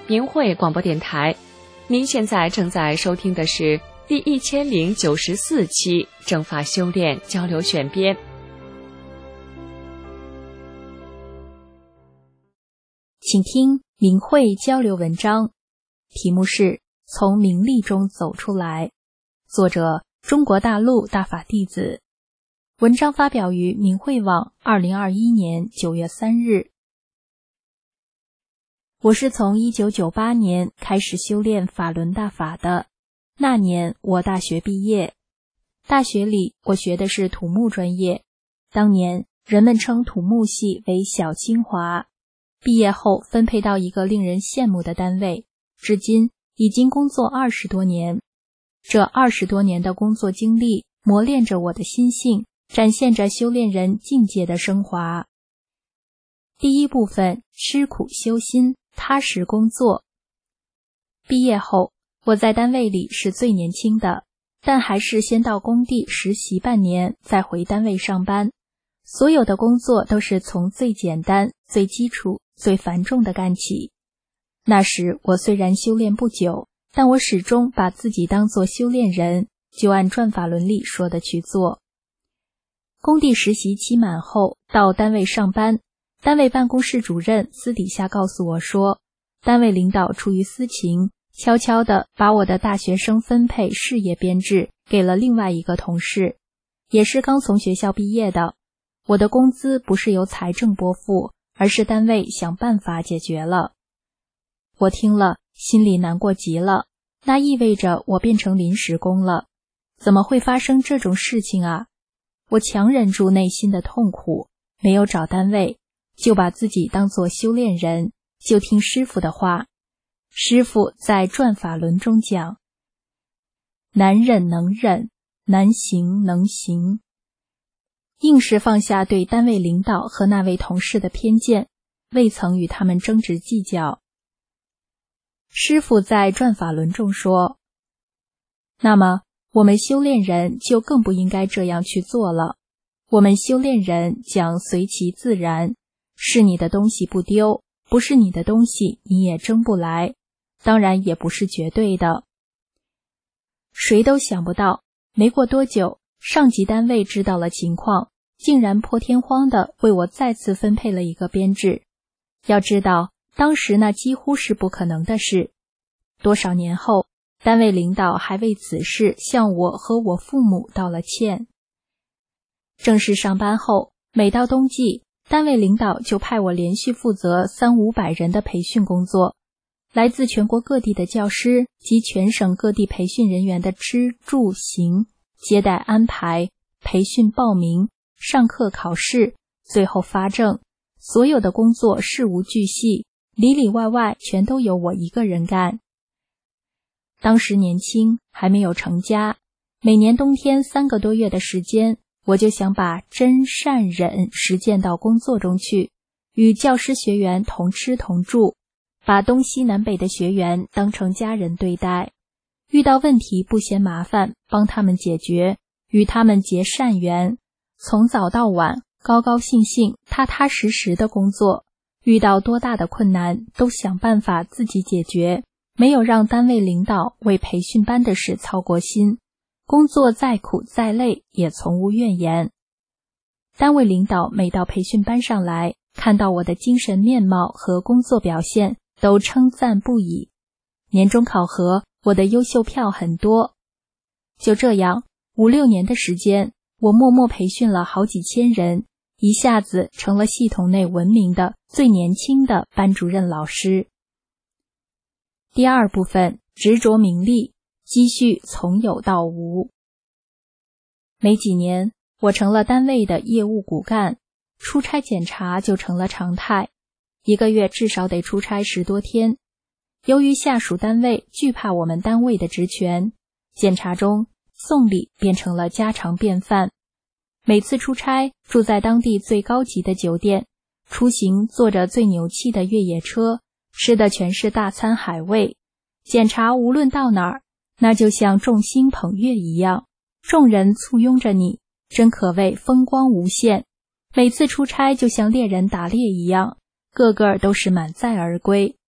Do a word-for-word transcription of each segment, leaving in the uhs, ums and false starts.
明慧广播电台。您现在正在收听的是第一千零九十四期正法修炼交流选编。 请听明慧交流文章，题目是从名利中走出来，作者中国大陆大法弟子。文章发表于明慧网二零二一年九月三日。我是从一九九八年开始修炼法轮大法的，那年我大学毕业。大学里我学的是土木专业，当年人们称土木系为小清华。毕业后分配到一个令人羡慕的单位，至今已经工作二十多年。这二十多年的工作经历磨练着我的心性，展现着修炼人境界的升华。第一部分，吃苦修心，踏实工作。毕业后，我在单位里是最年轻的，但还是先到工地实习半年，再回单位上班。所有的工作都是从最简单、最基础、最繁重的干起。那时我虽然修炼不久，但我始终把自己当作修炼人，就按转法轮里说的去做。工地实习期满后，到单位上班，单位办公室主任私底下告诉我说，单位领导出于私情，悄悄地把我的大学生分配事业编制给了另外一个同事，也是刚从学校毕业的。我的工资不是由财政拨付，而是单位想办法解决了。我听了，心里难过极了，那意味着我变成临时工了。怎么会发生这种事情啊？我强忍住内心的痛苦，没有找单位，就把自己当作修炼人，就听师父的话。师父在转法轮中讲，难忍能忍，难行能行。硬是放下对单位领导和那位同事的偏见，未曾与他们争执计较。师父在转法轮中说，那么我们修炼人就更不应该这样去做了。我们修炼人讲随其自然，是你的东西不丢，不是你的东西你也争不来，当然也不是绝对的。谁都想不到，没过多久，上级单位知道了情况，竟然破天荒地为我再次分配了一个编制。要知道，当时那几乎是不可能的事。多少年后，单位领导还为此事向我和我父母道了歉。正式上班后，每到冬季，单位领导就派我连续负责三五百人的培训工作。来自全国各地的教师及全省各地培训人员的吃住行、接待安排、培训报名、上课考试，最后发证，所有的工作事无巨细，里里外外全都由我一个人干。当时年轻，还没有成家，每年冬天三个多月的时间，我就想把真善忍实践到工作中去，与教师学员同吃同住，把东西南北的学员当成家人对待，遇到问题不嫌麻烦，帮他们解决，与他们结善缘，从早到晚高高兴兴踏踏实实的工作，遇到多大的困难都想办法自己解决，没有让单位领导为培训班的事操过心，工作再苦再累也从无怨言。单位领导每到培训班上来，看到我的精神面貌和工作表现，都称赞不已。年终考核，我的优秀票很多。就这样，五六年的时间，我默默培训了好几千人，一下子成了系统内闻名的最年轻的班主任老师。第二部分，执着名利，积蓄从有到无。没几年，我成了单位的业务骨干，出差检查就成了常态，一个月至少得出差十多天。由于下属单位惧怕我们单位的职权，检查中送礼变成了家常便饭。每次出差住在当地最高级的酒店，出行坐着最牛气的越野车，吃的全是大餐海味。检查无论到哪儿，那就像众星捧月一样，众人簇拥着你，真可谓风光无限。每次出差就像猎人打猎一样，个个都是满载而归。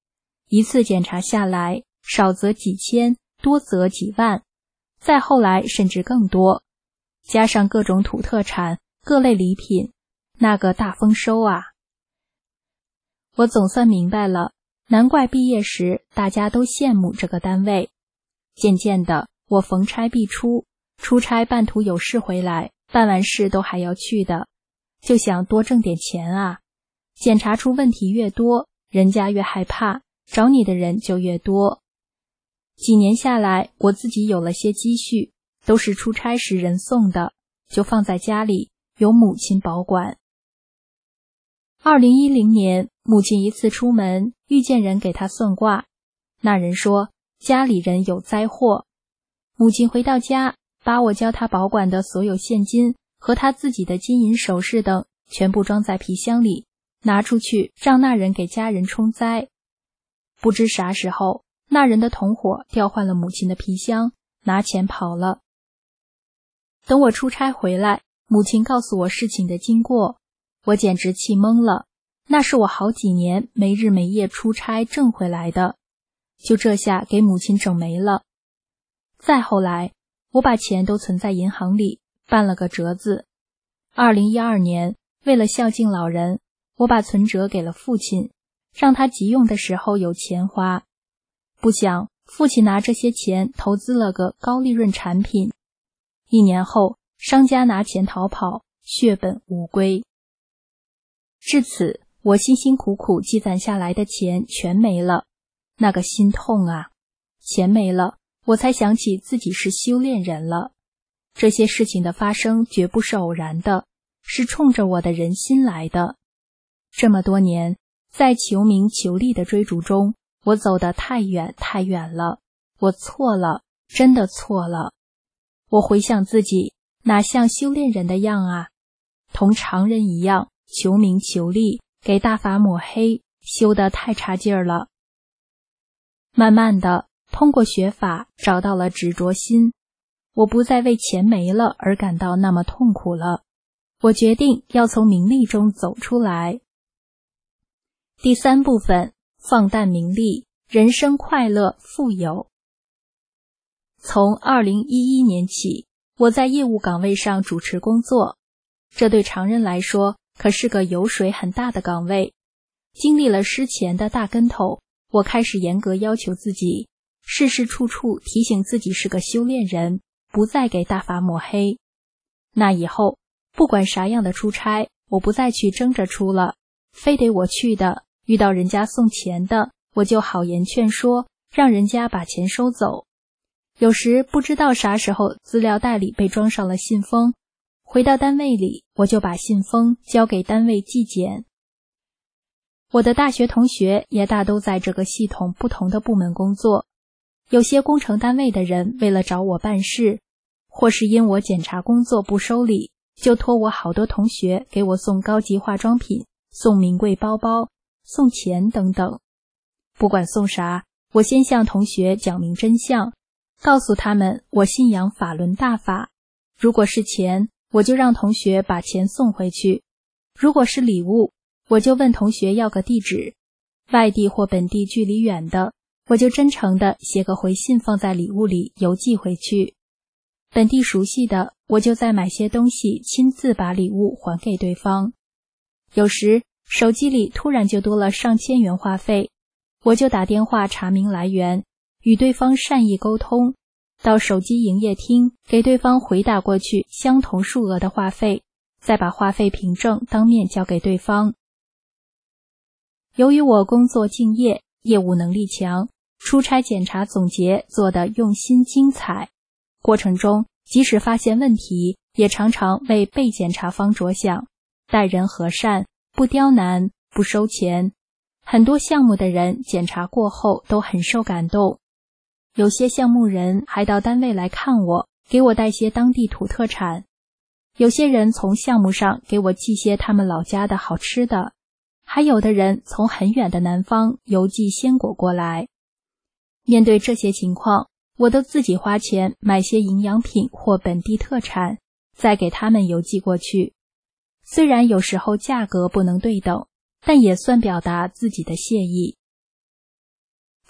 一次检查下来，少则几千，多则几万，再后来甚至更多，加上各种土特产、各类礼品，那个大丰收啊！我总算明白了，难怪毕业时大家都羡慕这个单位。渐渐的，我逢差必出，出差半途有事回来，办完事都还要去的，就想多挣点钱啊。检查出问题越多，人家越害怕，找你的人就越多。几年下来，我自己有了些积蓄，都是出差时人送的，就放在家里，由母亲保管。二零一零年，母亲一次出门，遇见人给她算卦，那人说家里人有灾祸。母亲回到家，把我教她保管的所有现金和她自己的金银首饰等全部装在皮箱里，拿出去让那人给家人冲灾。不知啥时候，那人的同伙调换了母亲的皮箱，拿钱跑了。等我出差回来，母亲告诉我事情的经过，我简直气懵了，那是我好几年没日没夜出差挣回来的，就这下给母亲整没了。再后来，我把钱都存在银行里，办了个折子。二零一二年，为了孝敬老人，我把存折给了父亲，让他急用的时候有钱花。不想父亲拿这些钱投资了个高利润产品，一年后商家拿钱逃跑，血本无归。至此，我辛辛苦苦积攒下来的钱全没了，那个心痛啊！钱没了，我才想起自己是修炼人了。这些事情的发生绝不是偶然的，是冲着我的人心来的。这么多年，在求名求利的追逐中，我走得太远太远了，我错了，真的错了。我回想自己，哪像修炼人的样啊？同常人一样，求名求利，给大法抹黑，修得太差劲儿了。慢慢的，通过学法找到了执着心，我不再为钱没了而感到那么痛苦了。我决定要从名利中走出来。第三部分，放淡名利，人生快乐富有。从二零一一年起，我在业务岗位上主持工作，这对常人来说可是个油水很大的岗位。经历了失钱的大跟头，我开始严格要求自己，事事处处提醒自己是个修炼人，不再给大法抹黑。那以后，不管啥样的出差，我不再去争着出了，非得我去的，遇到人家送钱的，我就好言劝说，让人家把钱收走。有时不知道啥时候资料袋里被装上了信封，回到单位里，我就把信封交给单位纪检。我的大学同学也大都在这个系统不同的部门工作，有些工程单位的人为了找我办事，或是因我检查工作不收礼，就托我好多同学给我送高级化妆品，送名贵包包，送钱等等。不管送啥，我先向同学讲明真相，告诉他们我信仰法轮大法。如果是钱，我就让同学把钱送回去；如果是礼物，我就问同学要个地址。外地或本地距离远的，我就真诚地写个回信放在礼物里邮寄回去。本地熟悉的，我就再买些东西亲自把礼物还给对方。有时手机里突然就多了上千元话费，我就打电话查明来源，与对方善意沟通，到手机营业厅给对方回打过去相同数额的话费，再把话费凭证当面交给对方。由于我工作敬业，业务能力强，出差检查总结做得用心精彩，过程中即使发现问题，也常常为被检查方着想，待人和善，不刁难，不收钱。很多项目的人检查过后都很受感动，有些项目人还到单位来看我，给我带些当地土特产。有些人从项目上给我寄些他们老家的好吃的，还有的人从很远的南方邮寄鲜果过来。面对这些情况，我都自己花钱买些营养品或本地特产，再给他们邮寄过去。虽然有时候价格不能对等，但也算表达自己的谢意。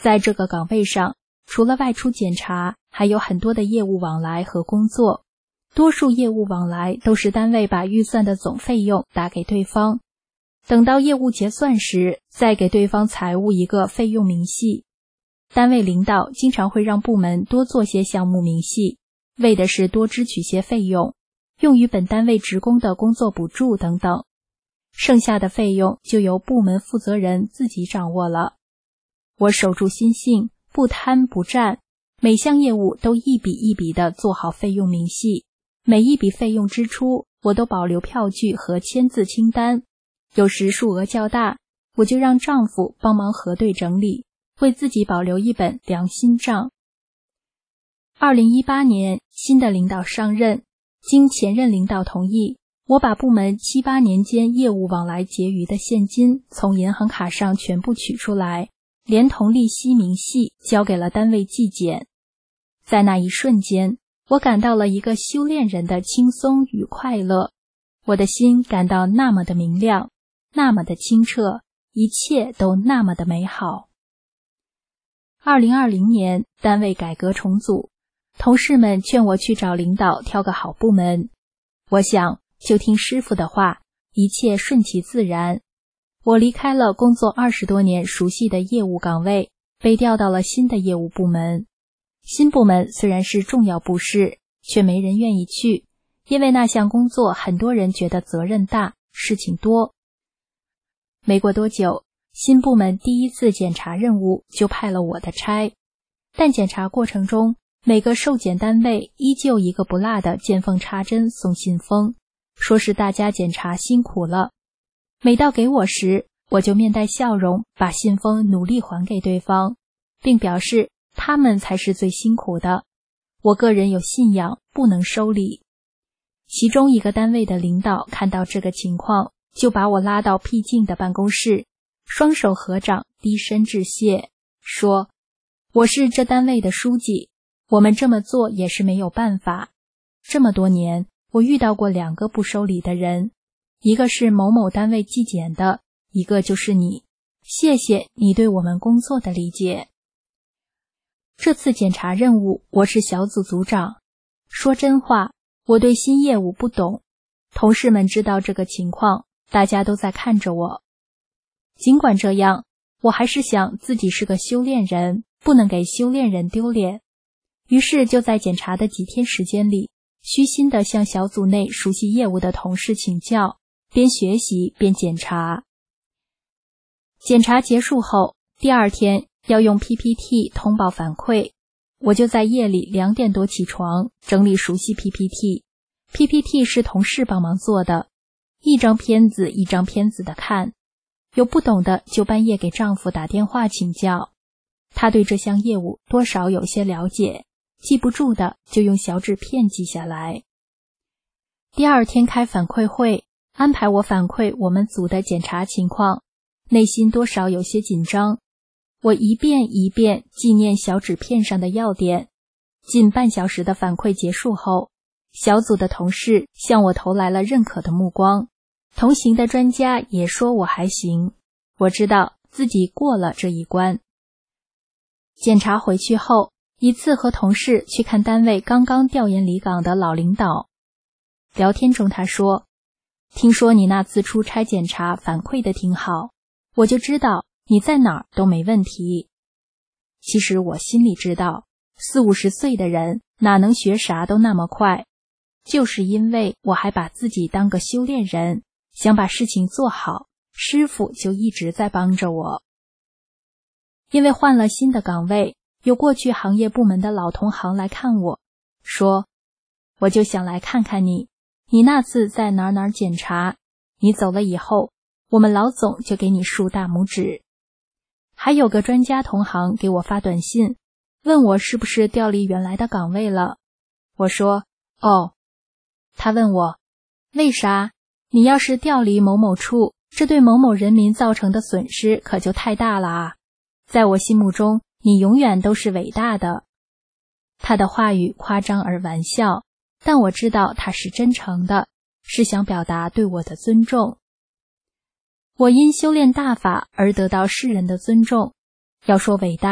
在这个岗位上，除了外出检查，还有很多的业务往来和工作。多数业务往来都是单位把预算的总费用打给对方，等到业务结算时，再给对方财务一个费用明细。单位领导经常会让部门多做些项目明细，为的是多支取些费用，用于本单位职工的工作补助等等。剩下的费用就由部门负责人自己掌握了。我守住心性，不贪不占，每项业务都一笔一笔地做好费用明细，每一笔费用支出我都保留票据和签字清单，有时数额较大，我就让丈夫帮忙核对整理，为自己保留一本良心账。二零一八年，新的领导上任，经前任领导同意，我把部门七八年间业务往来结余的现金从银行卡上全部取出来，连同利息明细交给了单位纪检。在那一瞬间，我感到了一个修炼人的轻松与快乐，我的心感到那么的明亮，那么的清澈，一切都那么的美好。二零二零年，单位改革重组，同事们劝我去找领导挑个好部门。我想，就听师傅的话，一切顺其自然。我离开了工作二十多年熟悉的业务岗位，被调到了新的业务部门。新部门虽然是重要部室，却没人愿意去，因为那项工作很多人觉得责任大，事情多。没过多久，新部门第一次检查任务就派了我的差，但检查过程中，每个受检单位依旧一个不落的见缝插针送信封，说是大家检查辛苦了。每到给我时，我就面带笑容，把信封努力还给对方，并表示他们才是最辛苦的。我个人有信仰，不能收礼。其中一个单位的领导看到这个情况，就把我拉到僻静的办公室，双手合掌，低身致谢，说：“我是这单位的书记，我们这么做也是没有办法。这么多年，我遇到过两个不收礼的人，一个是某某单位纪检的，一个就是你。谢谢你对我们工作的理解。”这次检查任务，我是小组组长。说真话，我对新业务不懂。同事们知道这个情况，大家都在看着我。尽管这样，我还是想自己是个修炼人，不能给修炼人丢脸。于是就在检查的几天时间里，虚心地向小组内熟悉业务的同事请教，边学习边检查。检查结束后，第二天要用 P P T 通报反馈，我就在夜里两点多起床，整理熟悉 P P T。P P T 是同事帮忙做的，一张片子一张片子的看，有不懂的就半夜给丈夫打电话请教。他对这项业务多少有些了解，记不住的就用小纸片记下来。第二天开反馈会，安排我反馈我们组的检查情况，内心多少有些紧张。我一遍一遍纪念小纸片上的要点。近半小时的反馈结束后，小组的同事向我投来了认可的目光，同行的专家也说我还行。我知道自己过了这一关。检查回去后，一次和同事去看单位刚刚调研离岗的老领导。聊天中他说：“听说你那次出差检查反馈的挺好，我就知道你在哪儿都没问题。”其实我心里知道，四五十岁的人哪能学啥都那么快，就是因为我还把自己当个修炼人，想把事情做好，师傅就一直在帮着我。因为换了新的岗位，有过去行业部门的老同行来看我，说：“我就想来看看你，你那次在哪儿哪儿检查，你走了以后，我们老总就给你竖大拇指。”还有个专家同行给我发短信，问我是不是调离原来的岗位了。我说：“哦。”他问我：“为啥？你要是调离某某处，这对某某人民造成的损失可就太大了啊！在我心目中，你永远都是伟大的。”他的话语夸张而玩笑，但我知道他是真诚的，是想表达对我的尊重。我因修炼大法而得到世人的尊重，要说伟大，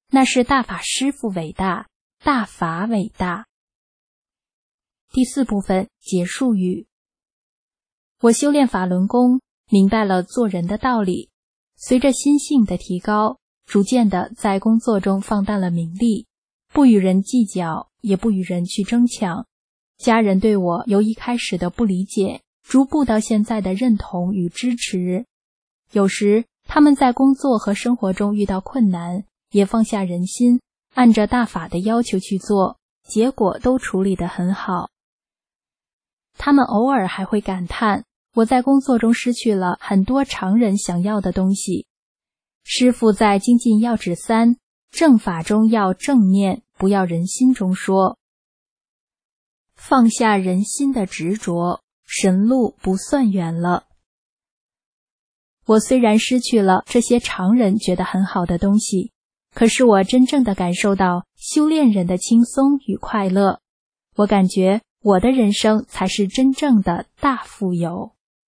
那是大法师父伟大，大法伟大。第四部分结束语。我修炼法轮功，明白了做人的道理，随着心性的提高，逐渐的在工作中放淡了名利，不与人计较，也不与人去争抢。家人对我由一开始的不理解，逐步到现在的认同与支持。有时他们在工作和生活中遇到困难，也放下人心，按着大法的要求去做，结果都处理得很好。他们偶尔还会感叹，我在工作中失去了很多常人想要的东西。师父在精进要旨三正法中要正念，不要人心中说，放下人心的执着，神路不算远了。我虽然失去了这些常人觉得很好的东西，可是我真正的感受到修炼人的轻松与快乐。我感觉我的人生才是真正的大富有。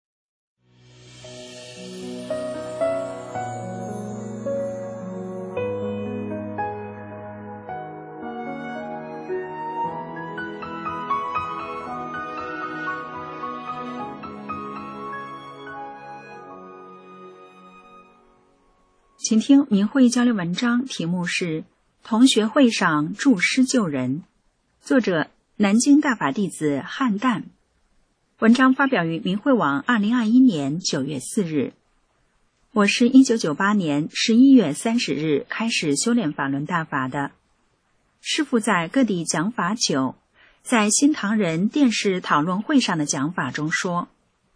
请听明慧交流文章，题目是《同学会上助师救人》，作者南京大法弟子汉旦。文章发表于明慧网二零二一年九月四日。我是一九九八年十一月三十日开始修炼法轮大法的。师父在各地讲法久，在新唐人电视讨论会上的讲法中说，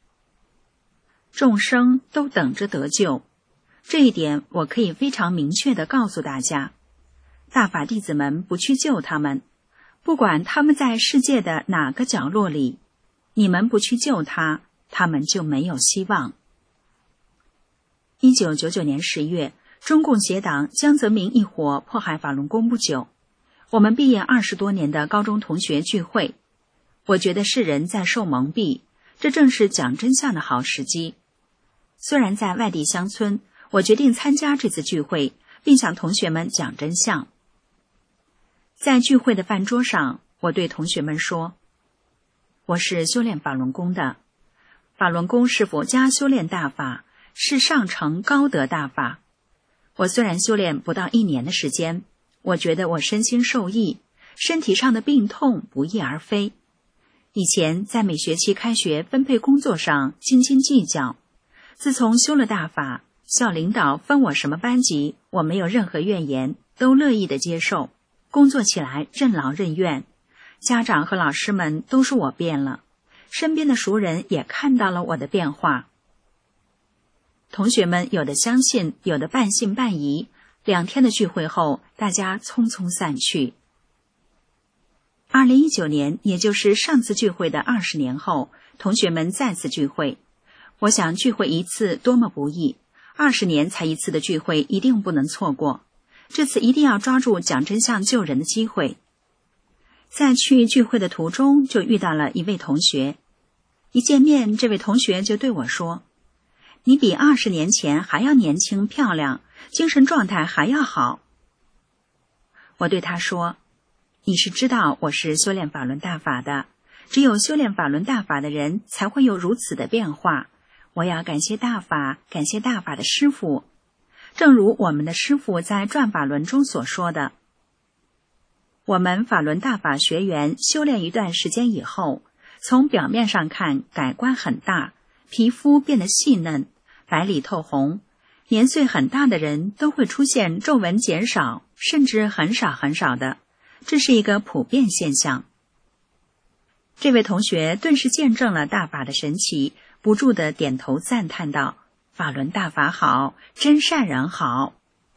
众生都等着得救。这一点我可以非常明确地告诉大家，大法弟子们不去救他们，不管他们在世界的哪个角落里，你们不去救他，他们就没有希望。一九九九年十月，中共邪党江泽民一伙迫害法轮功不久，我们毕业二十多年的高中同学聚会，我觉得世人在受蒙蔽，这正是讲真相的好时机。虽然在外地乡村，我决定参加这次聚会，并向同学们讲真相。在聚会的饭桌上，我对同学们说，我是修炼法轮功的，法轮功是佛家修炼大法，是上乘高德大法。我虽然修炼不到一年的时间，我觉得我身心受益，身体上的病痛不翼而飞。以前在每学期开学分配工作上斤斤计较，自从修了大法，校领导分我什么班级，我没有任何怨言，都乐意的接受，工作起来任劳任怨。家长和老师们都说我变了，身边的熟人也看到了我的变化。同学们有的相信，有的半信半疑。两天的聚会后，大家匆匆散去。二零一九年，也就是上次聚会的二十年后，同学们再次聚会。我想聚会一次多么不易，二十年才一次的聚会一定不能错过，这次一定要抓住讲真相救人的机会。在去聚会的途中，就遇到了一位同学。一见面，这位同学就对我说，你比二十年前还要年轻漂亮，精神状态还要好。我对他说，你是知道我是修炼法轮大法的，只有修炼法轮大法的人才会有如此的变化。我要感谢大法，感谢大法的师父。正如我们的师父在转法轮中所说的，我们法轮大法学员修炼一段时间以后，从表面上看改观很大，皮肤变得细嫩，白里透红，年岁很大的人都会出现皱纹减少，甚至很少很少的，这是一个普遍现象。这位同学顿时见证了大法的神奇，不住地点头赞叹道，法轮大法好，真善人好。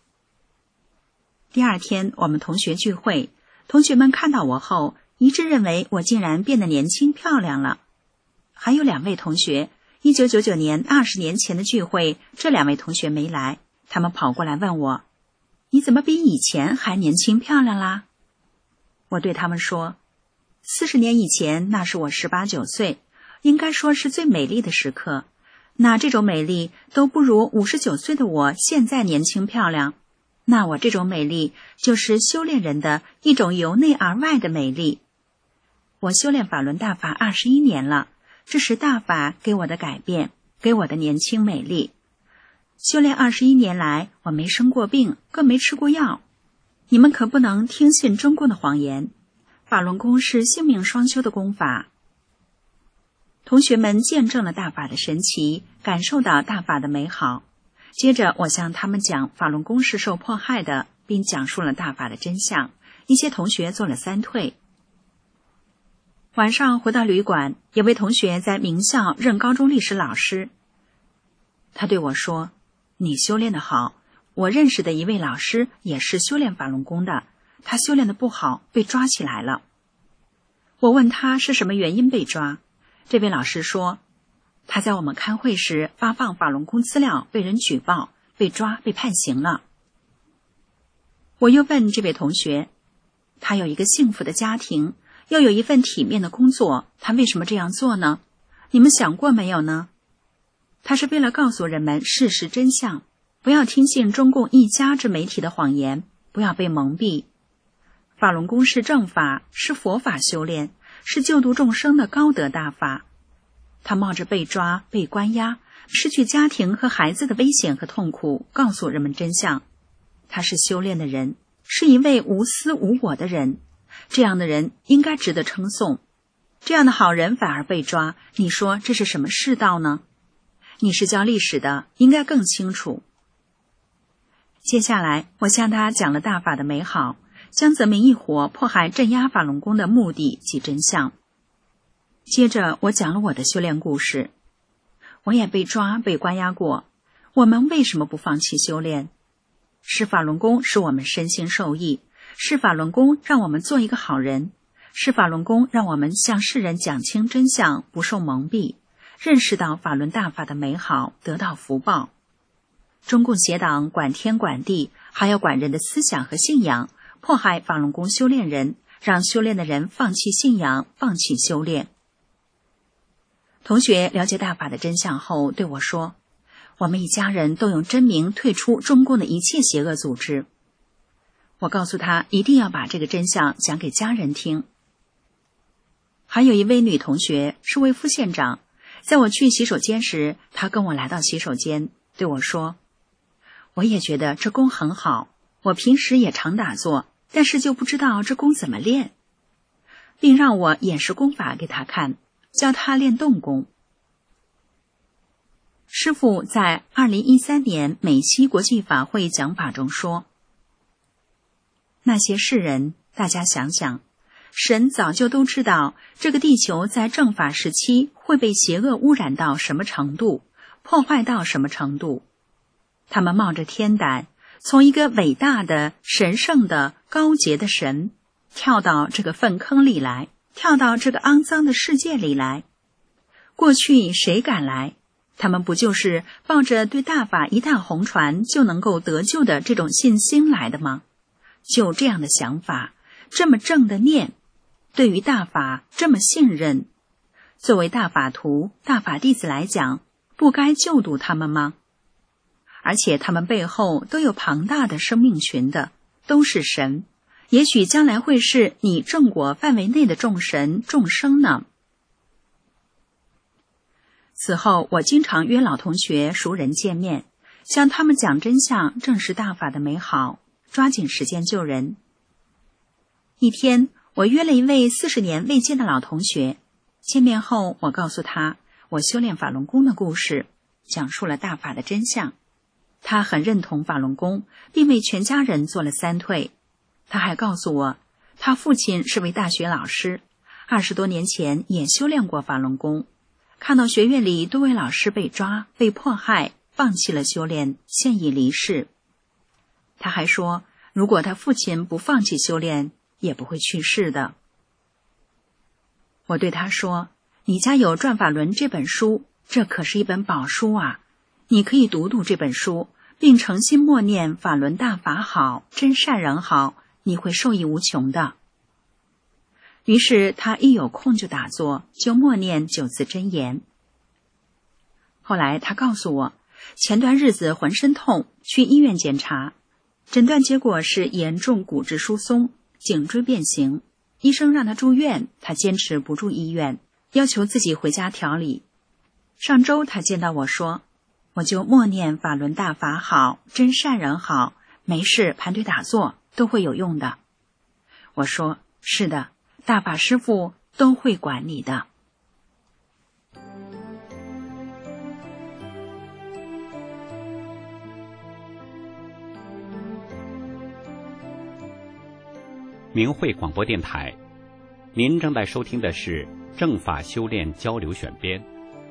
第二天我们同学聚会，同学们看到我后，一致认为我竟然变得年轻漂亮了。还有两位同学，一九九九年二十年前的聚会，这两位同学没来，他们跑过来问我，你怎么比以前还年轻漂亮啦？我对他们说，四十年以前，那是我十八九岁，应该说是最美丽的时刻，那这种美丽都不如五十九岁的我现在年轻漂亮。 那我这种美丽就是修炼人的一种由内而外的美丽。我修炼法轮大法二十一年了，这是大法给我的改变，给我的年轻美丽。修炼二十一年来，我没生过病，更没吃过药。你们可不能听信中共的谎言，法轮功是性命双修的功法。同学们见证了大法的神奇，感受到大法的美好。接着我向他们讲法轮功是受迫害的，并讲述了大法的真相。一些同学做了三退。晚上回到旅馆，有位同学在名校任高中历史老师。他对我说，你修炼得好，我认识的一位老师也是修炼法轮功的，他修炼得不好，被抓起来了。我问他是什么原因被抓，这位老师说，他在我们开会时发放法轮功资料，被人举报，被抓，被判刑了。我又问这位同学，他有一个幸福的家庭，又有一份体面的工作，他为什么这样做呢？你们想过没有呢？他是为了告诉人们事实真相，不要听信中共一家之媒体的谎言，不要被蒙蔽。法轮功是正法，是佛法修炼，是救度众生的高德大法。他冒着被抓、被关押、失去家庭和孩子的危险和痛苦，告诉人们真相。他是修炼的人，是一位无私无我的人，这样的人应该值得称颂。这样的好人反而被抓，你说这是什么世道呢？你是教历史的，应该更清楚。接下来我向他讲了大法的美好，江泽民一伙迫害镇压法轮功的目的及真相。接着我讲了我的修炼故事。我也被抓被关押过，我们为什么不放弃修炼？是法轮功使我们身心受益，是法轮功让我们做一个好人，是法轮功让我们向世人讲清真相，不受蒙蔽，认识到法轮大法的美好，得到福报。中共邪党管天管地，还要管人的思想和信仰，迫害法轮功修炼人，让修炼的人放弃信仰，放弃修炼。同学了解大法的真相后对我说，我们一家人都用真名退出中共的一切邪恶组织。我告诉他一定要把这个真相讲给家人听。还有一位女同学是位副县长，在我去洗手间时，她跟我来到洗手间对我说，我也觉得这功很好，我平时也常打坐，但是就不知道这功怎么练，并让我演示功法给她看，教她练动功。师父在二零一三年美西国际法会讲法中说，那些世人，大家想想，神早就都知道这个地球在正法时期会被邪恶污染到什么程度，破坏到什么程度。他们冒着天胆，从一个伟大的、神圣的、高洁的神，跳到这个粪坑里来，跳到这个肮脏的世界里来。过去谁敢来？他们不就是抱着对大法一旦红传就能够得救的这种信心来的吗？就这样的想法，这么正的念，对于大法这么信任，作为大法徒、大法弟子来讲，不该救度他们吗？而且他们背后都有庞大的生命群的，都是神，也许将来会是你正果范围内的众神众生呢。此后我经常约老同学熟人见面，向他们讲真相，证实大法的美好，抓紧时间救人。一天我约了一位四十年未见的老同学，见面后我告诉他我修炼法轮功的故事，讲述了大法的真相。他很认同法轮功，并为全家人做了三退。他还告诉我，他父亲是位大学老师，二十多年前也修炼过法轮功，看到学院里多位老师被抓、被迫害，放弃了修炼，现已离世。他还说，如果他父亲不放弃修炼，也不会去世的。我对他说，你家有《转法轮》这本书，这可是一本宝书啊，你可以读读这本书，并诚心默念法轮大法好，真善人好，你会受益无穷的。于是他一有空就打坐，就默念九字真言。后来他告诉我，前段日子浑身痛，去医院检查， 诊断结果是严重骨质疏松，颈椎变形。医生让他住院，他坚持不住医院，要求自己回家调理。上周他见到我说，我就默念法轮大法好，真善人好，没事盘腿打坐都会有用的。我说，是的，大法师父都会管你的。 明慧广播电台，您正在收听的是正法修炼交流选编。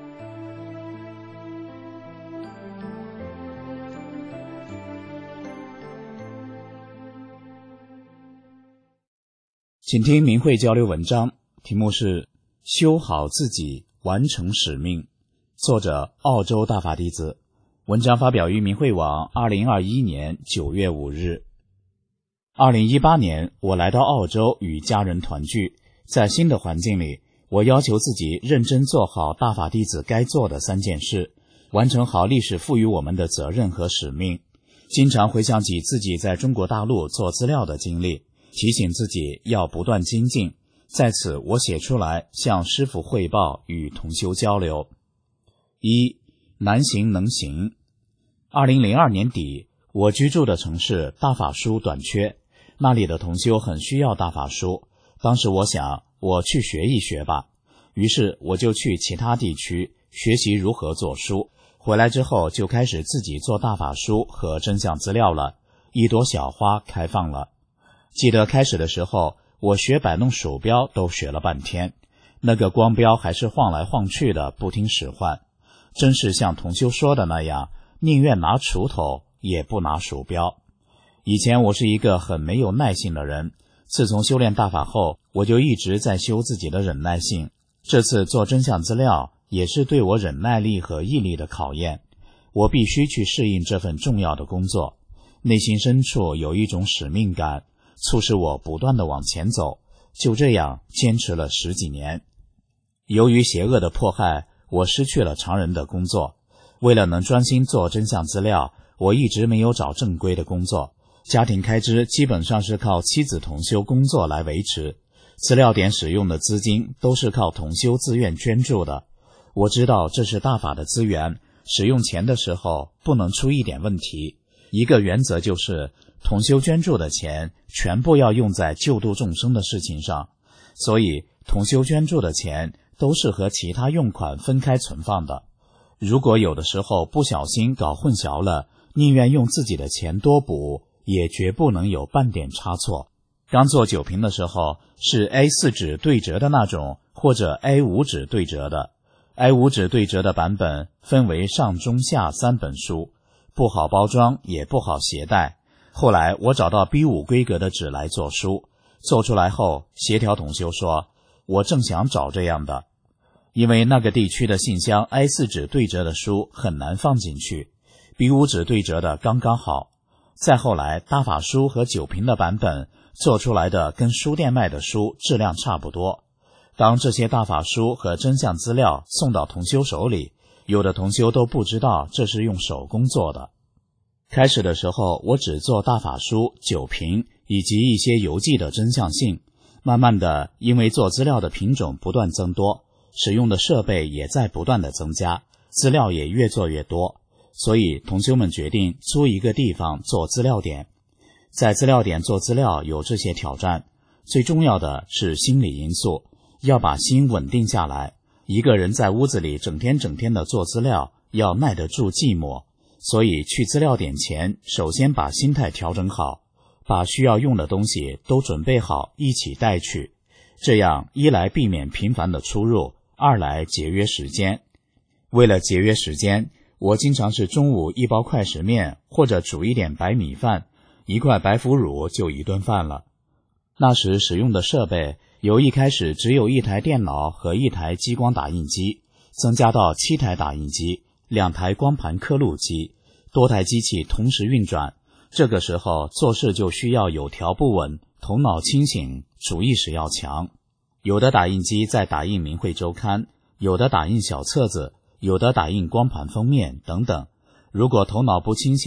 请听明慧交流文章，题目是修好自己，完成使命，作者澳洲大法弟子。文章发表于明慧网二零二一年九月五日。二零一八年，我来到澳洲与家人团聚，在新的环境里，我要求自己认真做好大法弟子该做的三件事，完成好历史赋予我们的责任和使命。经常回想起自己在中国大陆做资料的经历，提醒自己要不断精进。在此，我写出来向师父汇报，与同修交流。一、难行能行。二零零二年底，我居住的城市大法书短缺，那里的同修很需要大法书。当时我想，我去学一学吧，于是我就去其他地区学习如何做书。回来之后就开始自己做大法书和真相资料了，一朵小花开放了。记得开始的时候，我学摆弄鼠标都学了半天，那个光标还是晃来晃去的，不听使唤。真是像同修说的那样，宁愿拿锄头也不拿鼠标。以前我是一个很没有耐性的人，自从修炼大法后，我就一直在修自己的忍耐性。这次做真相资料也是对我忍耐力和毅力的考验，我必须去适应这份重要的工作。内心深处有一种使命感，促使我不断地往前走，就这样坚持了十几年。由于邪恶的迫害，我失去了常人的工作。为了能专心做真相资料，我一直没有找正规的工作，家庭开支基本上是靠妻子同修工作来维持，资料点使用的资金都是靠同修自愿捐助的。我知道这是大法的资源，使用钱的时候不能出一点问题。一个原则就是，同修捐助的钱全部要用在救度众生的事情上，所以同修捐助的钱都是和其他用款分开存放的。如果有的时候不小心搞混淆了，宁愿用自己的钱多补，也绝不能有半点差错。刚做酒瓶的时候，是 A 四 纸对折的那种，或者 A 五 纸对折的。A 五 纸对折的版本分为上中下三本书，不好包装也不好携带。后来我找到 B 五 规格的纸来做书，做出来后，协调同修说，我正想找这样的，因为那个地区的信箱 A 四 纸对折的书很难放进去， B 五 纸对折的刚刚好。再后来大法书和酒瓶的版本做出来的跟书店卖的书质量差不多。当这些大法书和真相资料送到同修手里，有的同修都不知道这是用手工做的。开始的时候，我只做大法书、酒瓶以及一些邮寄的真相信。慢慢的，因为做资料的品种不断增多，使用的设备也在不断的增加，资料也越做越多，所以同修们决定租一个地方做资料点。在资料点做资料有这些挑战，最重要的是心理因素，要把心稳定下来。一个人在屋子里整天整天的做资料，要耐得住寂寞，所以去资料点前，首先把心态调整好，把需要用的东西都准备好，一起带去。这样一来避免频繁的出入，二来节约时间。为了节约时间，我经常是中午一包快食面，或者煮一点白米饭，一块白腐乳就一顿饭了。那时使用的设备由一开始只有一台电脑和一台激光打印机，增加到七台打印机，两台光盘刻录机，多台机器同时运转。这个时候做事就需要有条不紊，头脑清醒，主意识要强。有的打印机在打印明慧周刊，有的打印小册子，有的打印光盘封面等等。如果头脑不清醒，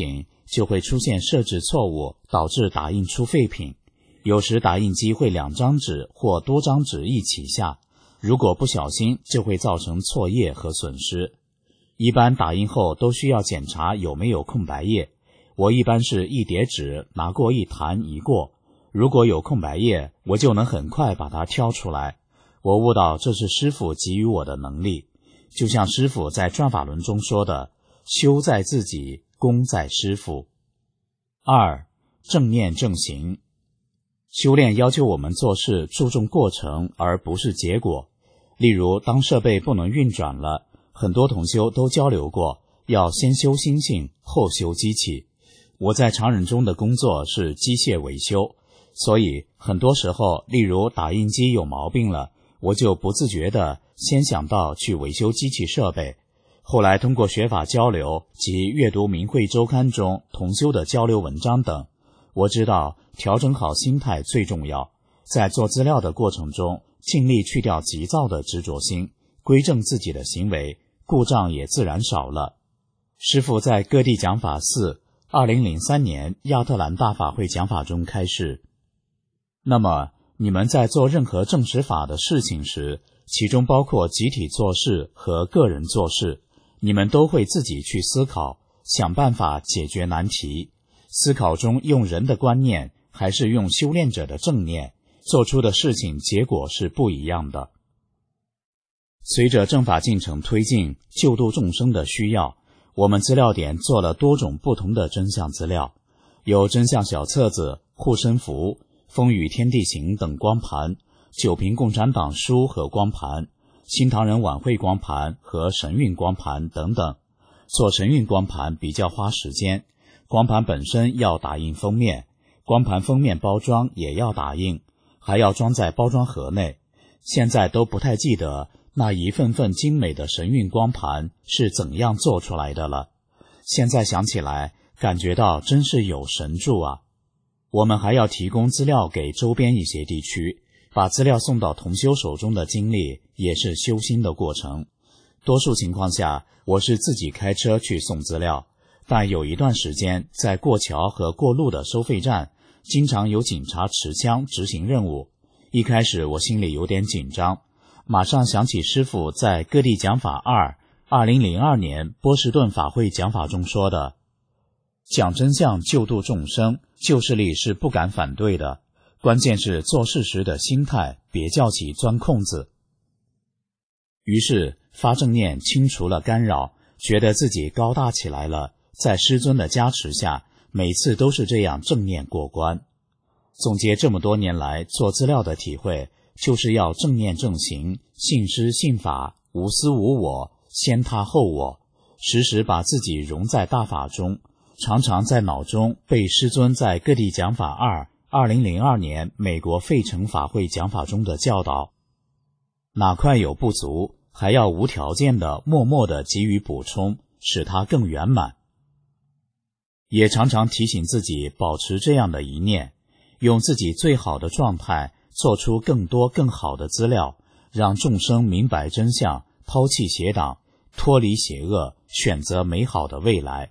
就会出现设置错误，导致打印出废品。有时打印机会两张纸或多张纸一起下，如果不小心就会造成错页和损失。一般打印后都需要检查有没有空白页，我一般是一叠纸拿过一弹一过，如果有空白页，我就能很快把它挑出来。我悟到这是师父给予我的能力，就像师父在转法轮中说的，修在自己，功在师父。二、正念正行。修炼要求我们做事注重过程而不是结果。例如，当设备不能运转了，很多同修都交流过，要先修心性，后修机器。我在常人中的工作是机械维修，所以很多时候，例如打印机有毛病了，我就不自觉地先想到去维修机器设备。后来通过学法交流及阅读明慧周刊中同修的交流文章等，我知道调整好心态最重要，在做资料的过程中尽力去掉急躁的执着心，归正自己的行为，故障也自然少了。师父在各地讲法四二零零三年亚特兰大法会讲法中开示，那么你们在做任何证实法的事情时，其中包括集体做事和个人做事，你们都会自己去思考，想办法解决难题。思考中用人的观念还是用修炼者的正念，做出的事情结果是不一样的。随着正法进程推进，救度众生的需要，我们资料点做了多种不同的真相资料，有真相小册子、护身符、风雨天地行等光盘，九瓶共产党书和光盘，新唐人晚会光盘和神韵光盘等等。做神韵光盘比较花时间，光盘本身要打印封面，光盘封面包装也要打印，还要装在包装盒内。现在都不太记得那一份份精美的神韵光盘是怎样做出来的了。现在想起来，感觉到真是有神助啊！我们还要提供资料给周边一些地区，把资料送到同修手中的经历也是修心的过程。多数情况下，我是自己开车去送资料，但有一段时间在过桥和过路的收费站，经常有警察持枪执行任务。一开始我心里有点紧张，马上想起师父在各地讲法二二零零二年波士顿法会讲法中说的，讲真相救度众生，救世力是不敢反对的，关键是做事时的心态，别叫起钻空子。于是发正念清除了干扰，觉得自己高大起来了，在师尊的加持下，每次都是这样正念过关。总结这么多年来做资料的体会，就是要正念正行，信师信法，无私无我，先他后我，时时把自己融在大法中，常常在脑中背师尊在各地讲法二二零零二年美国费城法会讲法中的教导，哪块有不足，还要无条件的默默的给予补充，使它更圆满。也常常提醒自己保持这样的一念，用自己最好的状态做出更多更好的资料，让众生明白真相，抛弃邪党，脱离邪恶，选择美好的未来。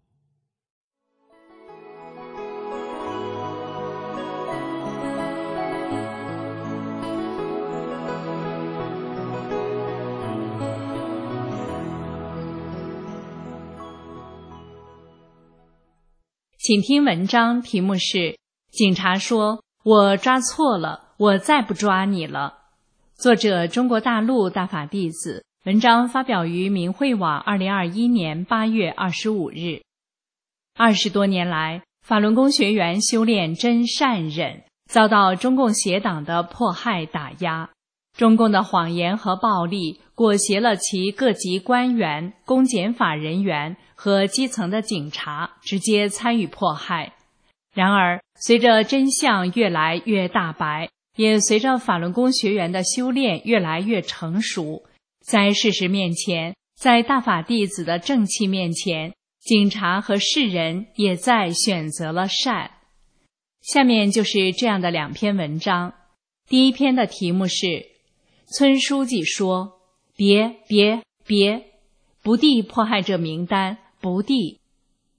请听文章，题目是警察说我抓错了，我再不抓你了。作者中国大陆大法弟子，文章发表于明慧网二零二一年八月二十五日。二十多年来，法轮功学员修炼真善忍，遭到中共邪党的迫害打压，中共的谎言和暴力裹挟了其各级官员、公检法人员和基层的警察直接参与迫害。然而，随着真相越来越大白，也随着法轮功学员的修炼越来越成熟，在事实面前，在大法弟子的正气面前，警察和世人也在选择了善。下面就是这样的两篇文章。第一篇的题目是村书记说别别别，不递迫害者名单，不递。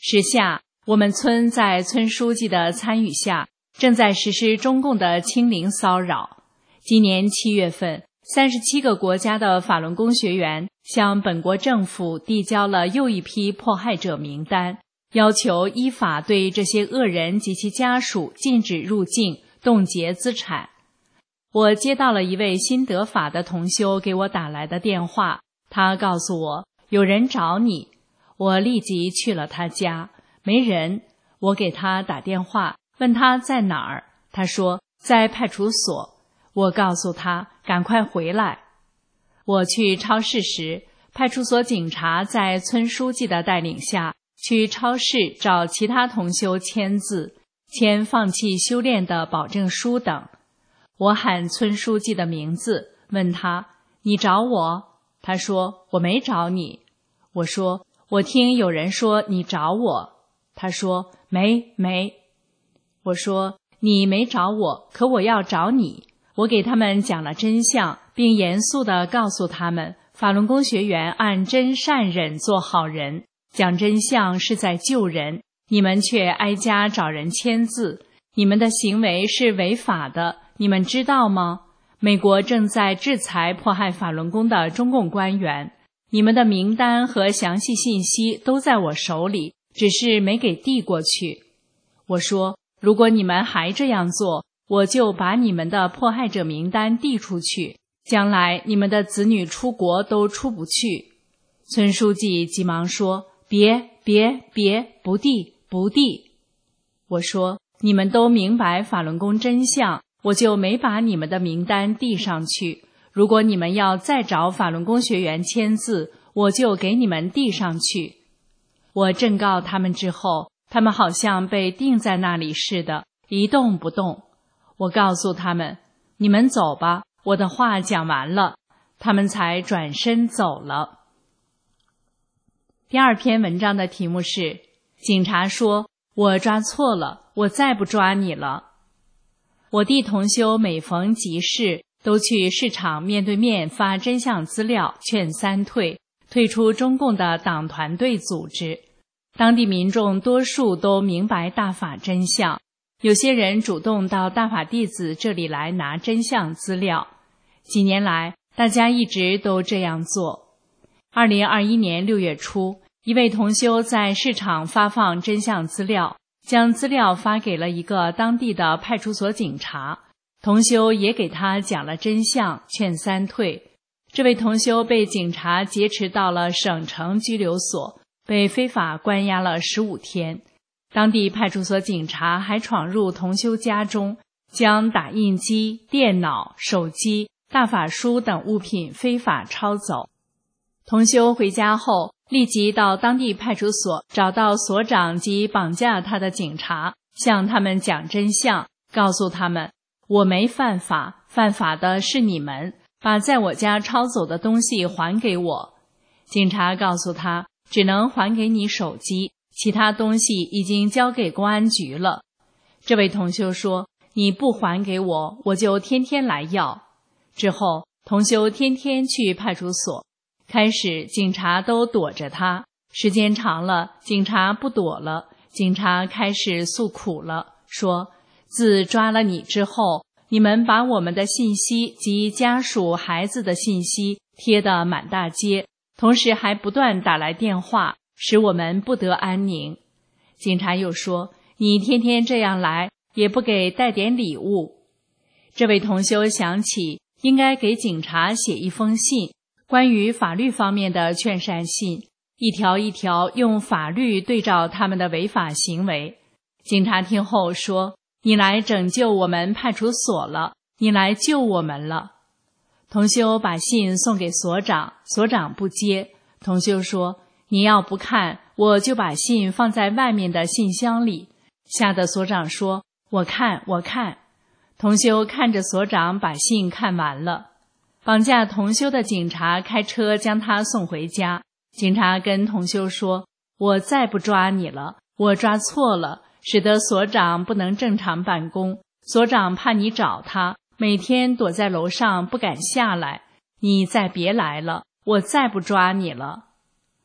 时下，我们村在村书记的参与下，正在实施中共的清零骚扰。今年七月份，三十七个国家的法轮功学员向本国政府递交了又一批迫害者名单，要求依法对这些恶人及其家属禁止入境，冻结资产。我接到了一位新得法的同修给我打来的电话，他告诉我有人找你。我立即去了他家，没人。我给他打电话，问他在哪儿，他说在派出所。我告诉他赶快回来。我去超市时，派出所警察在村书记的带领下去超市找其他同修签字，签放弃修炼的保证书等。我喊村书记的名字，问他你找我？他说我没找你。我说我听有人说你找我。他说没没。我说你没找我，可我要找你。我给他们讲了真相，并严肃地告诉他们，法轮功学员按真善忍做好人，讲真相是在救人，你们却挨家找人签字，你们的行为是违法的，你们知道吗？美国正在制裁迫害法轮功的中共官员，你们的名单和详细信息都在我手里，只是没给递过去。我说，如果你们还这样做，我就把你们的迫害者名单递出去，将来你们的子女出国都出不去。村书记急忙说，别别别，不递不递。我说，你们都明白法轮功真相，我就没把你们的名单递上去。如果你们要再找法轮功学员签字，我就给你们递上去。我正告他们之后，他们好像被定在那里似的，一动不动。我告诉他们，你们走吧，我的话讲完了，他们才转身走了。第二篇文章的题目是，警察说，我抓错了，我再不抓你了。我弟同修每逢集市，都去市场面对面发真相资料，劝三退，退出中共的党团队组织。当地民众多数都明白大法真相，有些人主动到大法弟子这里来拿真相资料。几年来，大家一直都这样做。二零二一年六月初，一位同修在市场发放真相资料，将资料发给了一个当地的派出所警察。同修也给他讲了真相，劝三退。这位同修被警察劫持到了省城拘留所，被非法关押了十五天。当地派出所警察还闯入同修家中，将打印机、电脑、手机、大法书等物品非法抄走。同修回家后，立即到当地派出所找到所长及绑架他的警察，向他们讲真相，告诉他们，我没犯法，犯法的是你们，把在我家抄走的东西还给我。警察告诉他，只能还给你手机，其他东西已经交给公安局了。这位同修说，你不还给我，我就天天来要。之后，同修天天去派出所。开始警察都躲着他，时间长了，警察不躲了，警察开始诉苦了，说，自抓了你之后，你们把我们的信息及家属孩子的信息贴得满大街，同时还不断打来电话，使我们不得安宁。警察又说，你天天这样来，也不给带点礼物。这位同修想起应该给警察写一封信，关于法律方面的劝善信，一条一条用法律对照他们的违法行为。警察听后说，你来拯救我们派出所了，你来救我们了。同修把信送给所长，所长不接。同修说，你要不看，我就把信放在外面的信箱里。吓得所长说，我看我看。同修看着所长把信看完了。绑架同修的警察开车将他送回家。警察跟同修说，我再不抓你了，我抓错了，使得所长不能正常办公。所长怕你找他，每天躲在楼上不敢下来，你再别来了，我再不抓你了。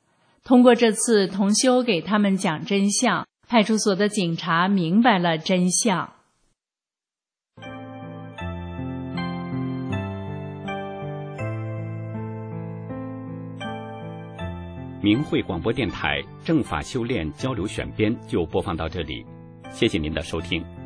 通过这次同修给他们讲真相，派出所的警察明白了真相。 明慧广播电台正法修炼交流选编就播放到这里，谢谢您的收听。